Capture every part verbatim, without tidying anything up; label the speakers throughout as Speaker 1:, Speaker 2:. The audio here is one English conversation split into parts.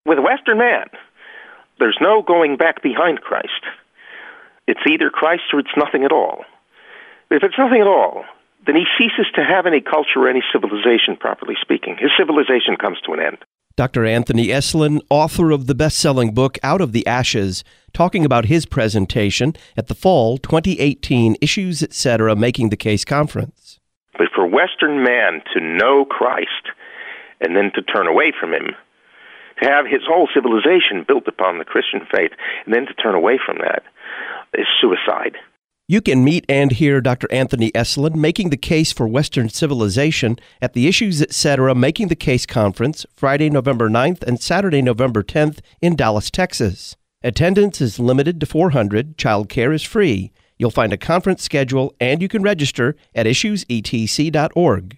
Speaker 1: With Western man, there's no going back behind Christ. It's either Christ or it's nothing at all. If it's nothing at all, then he ceases to have any culture or any civilization, properly speaking. His civilization comes to an end.
Speaker 2: Doctor Anthony Esolen, author of the best-selling book Out of the Ashes, talking about his presentation at the Fall twenty eighteen Issues, et cetera, Making the Case Conference.
Speaker 1: But for Western man to know Christ and then to turn away from him, to have his whole civilization built upon the Christian faith and then to turn away from that, is suicide.
Speaker 2: You can meet and hear Doctor Anthony Esolen making the case for Western civilization at the Issues, et cetera, Making the Case Conference, Friday, November ninth and Saturday, November tenth in Dallas, Texas. Attendance is limited to four hundred. Child care is free. You'll find a conference schedule and you can register at issues e t c dot org.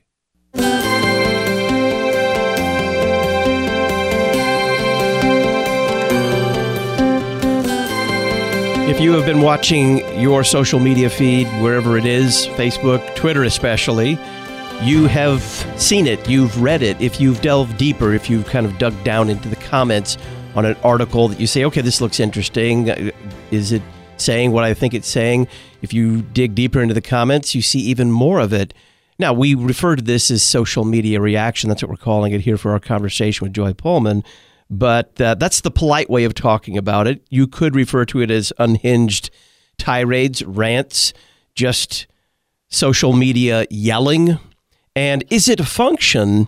Speaker 2: If you have been watching your social media feed, wherever it is, Facebook, Twitter especially, you have seen it, you've read it. If you've delved deeper, if you've kind of dug down into the comments on an article that you say, okay, this looks interesting. Is it saying what I think it's saying? If you dig deeper into the comments, you see even more of it. Now, we refer to this as social media reaction. That's what we're calling it here for our conversation with Joy Pullman. But uh, that's the polite way of talking about it. You could refer to it as unhinged tirades, rants, just social media yelling. And is it a function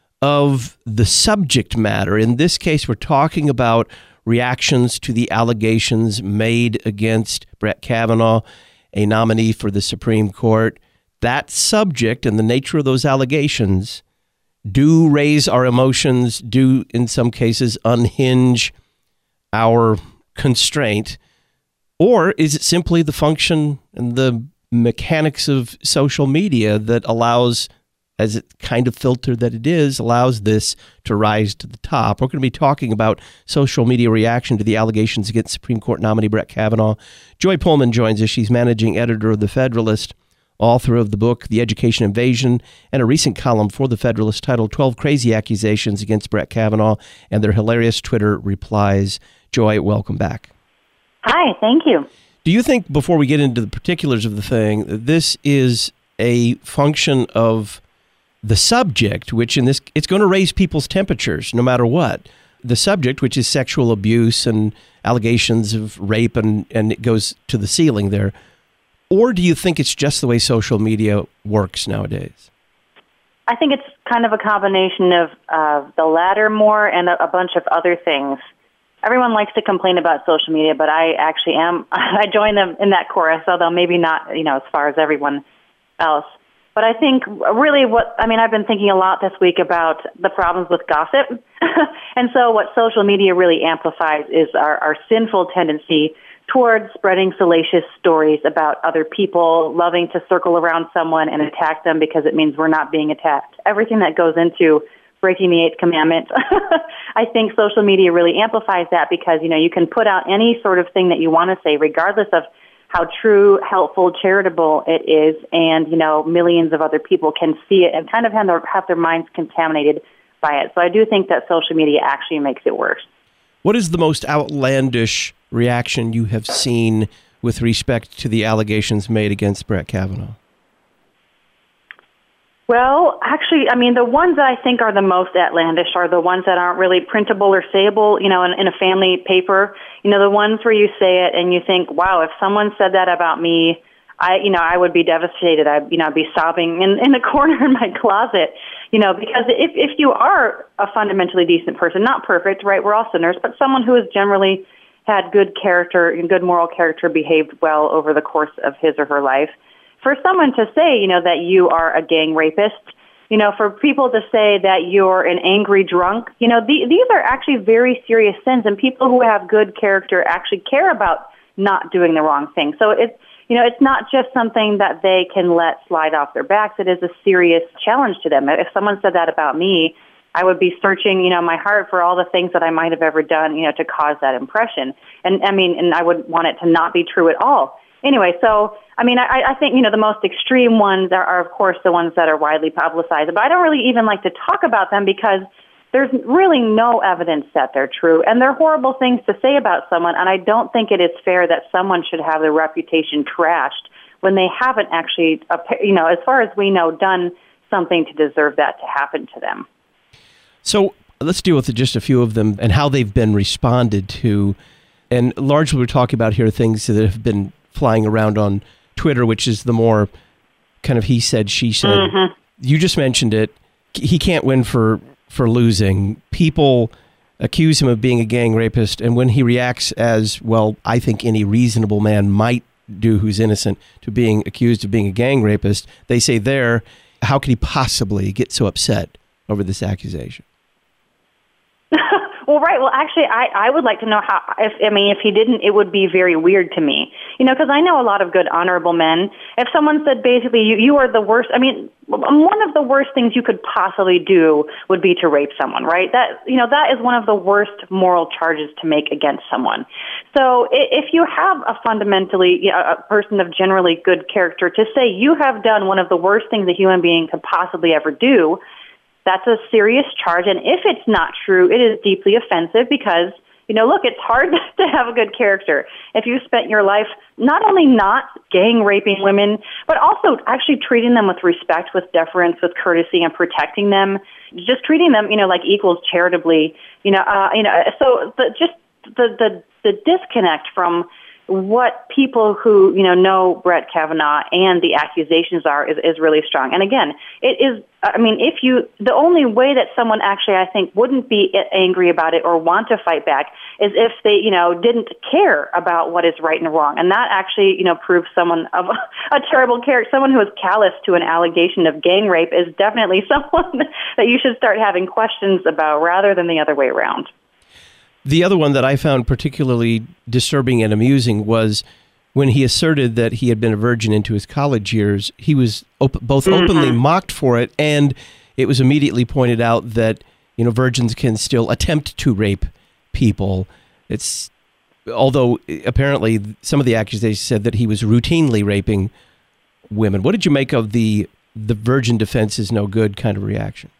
Speaker 2: of the subject matter? In this case, we're talking about reactions to the allegations made against Brett Kavanaugh, a nominee for the Supreme Court. That subject and the nature of those allegations do raise our emotions, do in some cases unhinge our constraint, or is it simply the function and the mechanics of social media that allows, as it kind of filter that it is, allows this to rise to the top? We're going to be talking about social media reaction to the allegations against Supreme Court nominee Brett Kavanaugh. Joy Pullman joins us. She's managing editor of The Federalist, author of the book The Education Invasion, and a recent column for The Federalist titled twelve Crazy Accusations Against Brett Kavanaugh and Their Hilarious Twitter Replies. Joy, welcome back.
Speaker 3: Hi, thank you.
Speaker 2: Do you think, before we get into the particulars of the thing, that this is a function of the subject, which in this, it's going to raise people's temperatures no matter what? The subject, which is sexual abuse and allegations of rape, and, and it goes to the ceiling there. Or do you think it's just the way social media works nowadays?
Speaker 3: I think it's kind of a combination of uh, the latter more and a, a bunch of other things. Everyone likes to complain about social media, but I actually am, I join them in that chorus, although maybe not, you know, as far as everyone else. But I think really what, I mean, I've been thinking a lot this week about the problems with gossip. And so what social media really amplifies is our, our sinful tendency towards spreading salacious stories about other people, loving to circle around someone and attack them because it means we're not being attacked. Everything that goes into breaking the eighth commandment. I think social media really amplifies that because, you know, you can put out any sort of thing that you want to say, regardless of how true, helpful, charitable it is, and, you know, millions of other people can see it and kind of have their, have their minds contaminated by it. So I do think that social media actually makes it worse.
Speaker 2: What is the most outlandish reaction you have seen with respect to the allegations made against Brett Kavanaugh?
Speaker 3: Well, actually, I mean, the ones that I think are the most outlandish are the ones that aren't really printable or sayable, you know, in, in a family paper. You know, the ones where you say it and you think, wow, if someone said that about me, I, you know, I would be devastated. I'd, you know, be sobbing in, in the corner in my closet, you know, because if, if you are a fundamentally decent person, not perfect, right, we're all sinners, but someone who has generally had good character and good moral character, behaved well over the course of his or her life, for someone to say, you know, that you are a gang rapist, you know, for people to say that you're an angry drunk, you know, the, these are actually very serious sins, and people who have good character actually care about not doing the wrong thing. So it's, you know, it's not just something that they can let slide off their backs. It is a serious challenge to them. If someone said that about me, I would be searching, you know, my heart for all the things that I might have ever done, you know, to cause that impression. And I mean, and I would want it to not be true at all. Anyway, so, I mean, I, I think, you know, the most extreme ones are, are, of course, the ones that are widely publicized. But I don't really even like to talk about them because there's really no evidence that they're true, and they're horrible things to say about someone, and I don't think it is fair that someone should have their reputation trashed when they haven't actually, you know, as far as we know, done something to deserve that to happen to them.
Speaker 2: So let's deal with just a few of them and how they've been responded to. And largely we're talking about here things that have been flying around on Twitter, which is the more kind of he said, she said. Mm-hmm. You just mentioned it. He can't win for, for losing. People accuse him of being a gang rapist, and when he reacts as, well, I think any reasonable man might do who's innocent, to being accused of being a gang rapist, they say there, how could he possibly get so upset over this accusation?
Speaker 3: Well, right. Well, actually, I, I would like to know how, if, I mean, if he didn't, it would be very weird to me. You know, because I know a lot of good, honorable men. If someone said basically, you, you are the worst, I mean, one of the worst things you could possibly do would be to rape someone, right? That, you know, that is one of the worst moral charges to make against someone. So if you have a fundamentally, you know, a person of generally good character to say you have done one of the worst things a human being could possibly ever do, that's a serious charge, and if it's not true, it is deeply offensive because, you know, look, it's hard to have a good character if you spent your life not only not gang raping women, but also actually treating them with respect, with deference, with courtesy, and protecting them, just treating them, you know, like equals charitably, you know, uh, you know. So the, just the, the the disconnect from what people who, you know, know Brett Kavanaugh and the accusations are is, is really strong. And again, it is, I mean, if you, the only way that someone actually, I think, wouldn't be angry about it or want to fight back is if they, you know, didn't care about what is right and wrong. And that actually, you know, proves someone of a, a terrible character. Someone who is callous to an allegation of gang rape is definitely someone that you should start having questions about rather than the other way around.
Speaker 2: The other one that I found particularly disturbing and amusing was when he asserted that he had been a virgin into his college years. He was op- both mm-hmm. openly mocked for it, and it was immediately pointed out that, you know, virgins can still attempt to rape people. It's although apparently some of the accusations said that he was routinely raping women. What did you make of the the virgin defense is no good kind of reaction?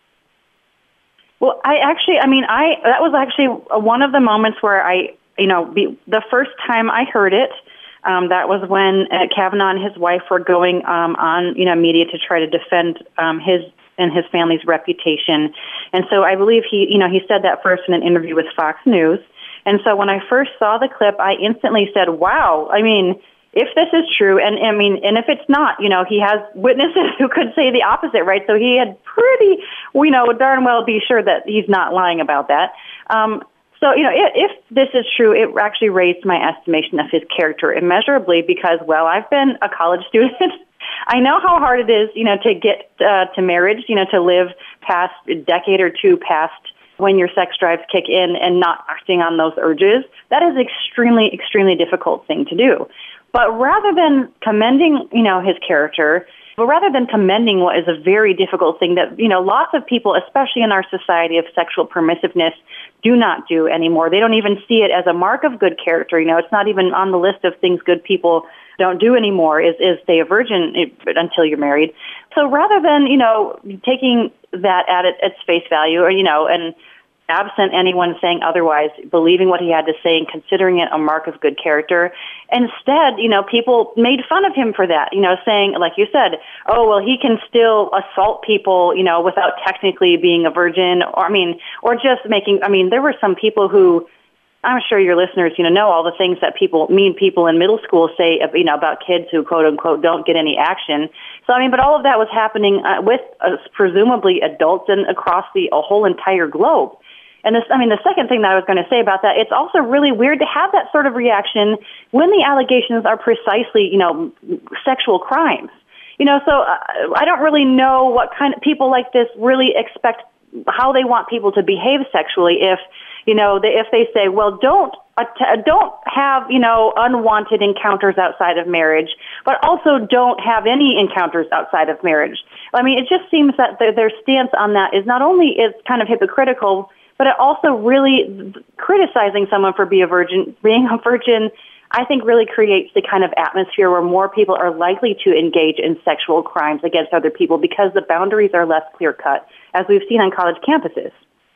Speaker 3: Well, I actually, I mean, I that was actually one of the moments where I, you know, be, the first time I heard it, um, that was when uh, Kavanaugh and his wife were going um, on, you know, media to try to defend um, his and his family's reputation. And so I believe he, you know, he said that first in an interview with Fox News. And so when I first saw the clip, I instantly said, wow, I mean, if this is true, and I mean, and if it's not, you know, he has witnesses who could say the opposite, right? So he had pretty, you know, darn well be sure that he's not lying about that. Um, so, you know, if, if this is true, it actually raised my estimation of his character immeasurably because, well, I've been a college student. I know how hard it is, you know, to get uh, to marriage, you know, to live past a decade or two past when your sex drives kick in and not acting on those urges. That is extremely, extremely difficult thing to do. But rather than commending, you know, his character, but rather than commending what is a very difficult thing that, you know, lots of people, especially in our society of sexual permissiveness, do not do anymore. They don't even see it as a mark of good character. You know, it's not even on the list of things good people don't do anymore is, is stay a virgin until you're married. So rather than, you know, taking that at its face value or, you know, and absent anyone saying otherwise, believing what he had to say and considering it a mark of good character. Instead, you know, people made fun of him for that, you know, saying, like you said, oh, well, he can still assault people, you know, without technically being a virgin, or, I mean, or just making, I mean, there were some people who, I'm sure your listeners, you know, know all the things that people, mean people in middle school say, you know, about kids who, quote unquote, don't get any action. So, I mean, but all of that was happening uh, with uh, presumably adults and across the a whole entire globe. And this, I mean, the second thing that I was going to say about that, it's also really weird to have that sort of reaction when the allegations are precisely, you know, sexual crimes. You know, so uh, I don't really know what kind of people like this really expect, how they want people to behave sexually if, you know, they, if they say, well, don't uh, don't have, you know, unwanted encounters outside of marriage, but also don't have any encounters outside of marriage. I mean, it just seems that their, their stance on that is not only is kind of hypocritical, but it also really criticizing someone for being a virgin, being a virgin, I think really creates the kind of atmosphere where more people are likely to engage in sexual crimes against other people because the boundaries are less clear-cut, as we've seen on college campuses.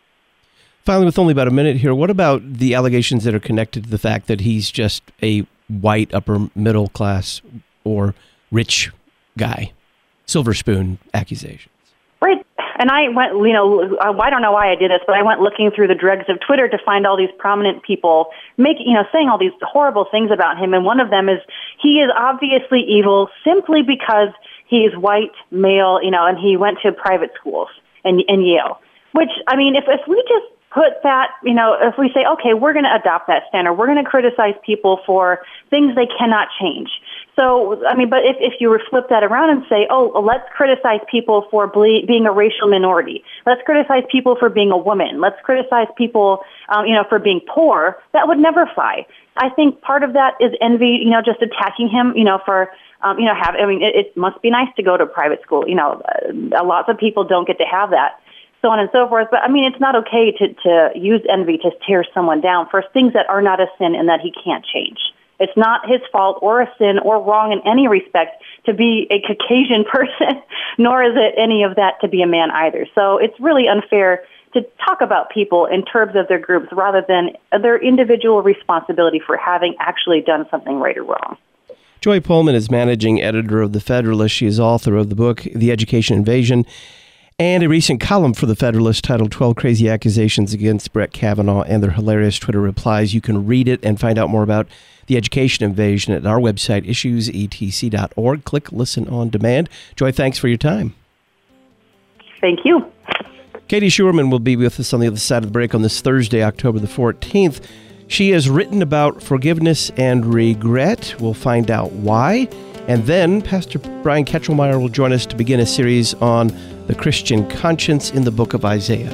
Speaker 2: Finally, with only about a minute here, what about the allegations that are connected to the fact that he's just a white, upper middle class or rich guy? Silver spoon accusations.
Speaker 3: Right. And I went, you know, I don't know why I did this, but I went looking through the dregs of Twitter to find all these prominent people making, you know, saying all these horrible things about him. And one of them is he is obviously evil simply because he is white, male, you know, and he went to private schools in, in Yale. Which, I mean, if, if we just put that, you know, if we say, okay, we're going to adopt that standard, we're going to criticize people for things they cannot change. So, I mean, but if, if you flip that around and say, oh, well, let's criticize people for ble- being a racial minority. Let's criticize people for being a woman. Let's criticize people, um, you know, for being poor. That would never fly. I think part of that is envy, you know, just attacking him, you know, for, um, you know, have, I mean, it, it must be nice to go to private school. You know, uh, lots of people don't get to have that. So on and so forth. But I mean, it's not okay to, to use envy to tear someone down for things that are not a sin and that he can't change. It's not his fault or a sin or wrong in any respect to be a Caucasian person, nor is it any of that to be a man either. So it's really unfair to talk about people in terms of their groups rather than their individual responsibility for having actually done something right or wrong.
Speaker 2: Joy Pullman is managing editor of The Federalist. She is author of the book, The Education Invasion, and a recent column for The Federalist titled twelve Crazy Accusations Against Brett Kavanaugh and Their Hilarious Twitter Replies. You can read it and find out more about The Education Invasion at our website, issues e t c dot org. Click Listen on Demand. Joy, thanks for your time.
Speaker 3: Thank you.
Speaker 2: Katie Schuerman will be with us on the other side of the break on this Thursday, October the fourteenth. She has written about forgiveness and regret. We'll find out why. And then Pastor Brian Ketchelmeyer will join us to begin a series on the Christian conscience in the book of Isaiah.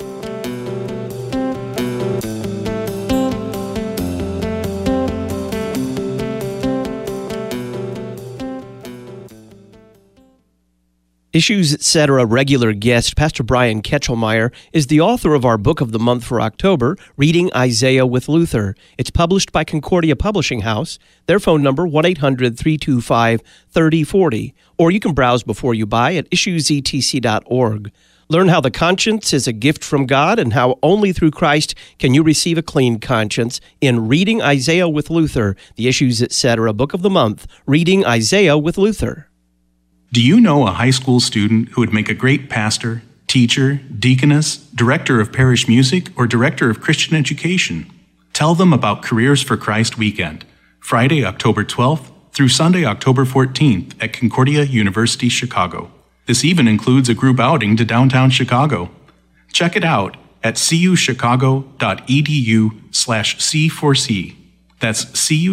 Speaker 2: Issues, et cetera regular guest, Pastor Brian Ketchelmeyer, is the author of our book of the month for October, Reading Isaiah with Luther. It's published by Concordia Publishing House. Their phone number, one eight hundred three two five three oh four oh. Or you can browse before you buy at issues e t c dot org. Learn how the conscience is a gift from God and how only through Christ can you receive a clean conscience in Reading Isaiah with Luther, the Issues, et cetera book of the month, Reading Isaiah with Luther.
Speaker 4: Do you know a high school student who would make a great pastor, teacher, deaconess, director of parish music, or director of Christian education? Tell them about Careers for Christ Weekend, Friday, October twelfth through Sunday, October fourteenth at Concordia University, Chicago. This even includes a group outing to downtown Chicago. Check it out at cuchicago.edu slash C4C. That's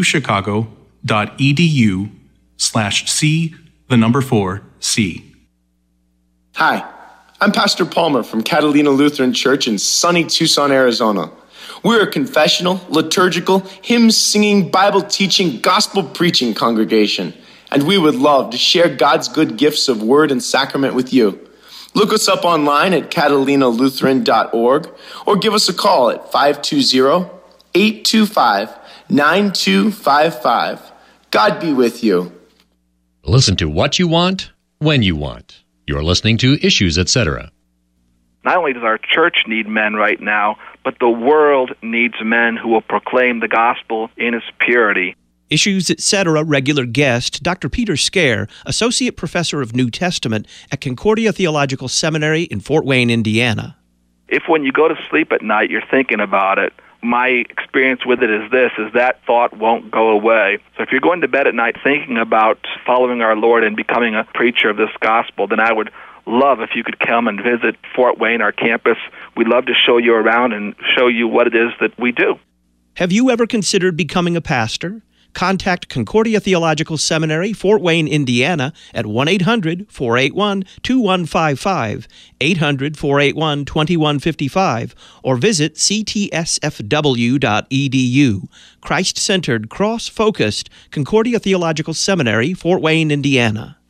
Speaker 4: cuchicago.edu slash C the number four, C.
Speaker 5: Hi, I'm Pastor Palmer from Catalina Lutheran Church in sunny Tucson, Arizona. We're a confessional, liturgical, hymn-singing, Bible-teaching, gospel-preaching congregation, and we would love to share God's good gifts of word and sacrament with you. Look us up online at catalina lutheran dot org or give us a call at five two zero, eight two five, nine two five five. God be with you.
Speaker 6: Listen to what you want, when you want. You're listening to Issues, et cetera.
Speaker 7: Not only does our church need men right now, but the world needs men who will proclaim the gospel in its purity.
Speaker 2: Issues, et cetera regular guest, Doctor Peter Scare, Associate Professor of New Testament at Concordia Theological Seminary in Fort Wayne, Indiana.
Speaker 7: If when you go to sleep at night you're thinking about it, my experience with it is this, is that thought won't go away. So if you're going to bed at night thinking about following our Lord and becoming a preacher of this gospel, then I would love if you could come and visit Fort Wayne, our campus. We'd love to show you around and show you what it is that we do.
Speaker 2: Have you ever considered becoming a pastor? Contact Concordia Theological Seminary, Fort Wayne, Indiana at one eight hundred four eight one two one five five, eight hundred four eight one two one five five, or visit c t s f w dot e d u. Christ-centered, cross-focused Concordia Theological Seminary, Fort Wayne, Indiana.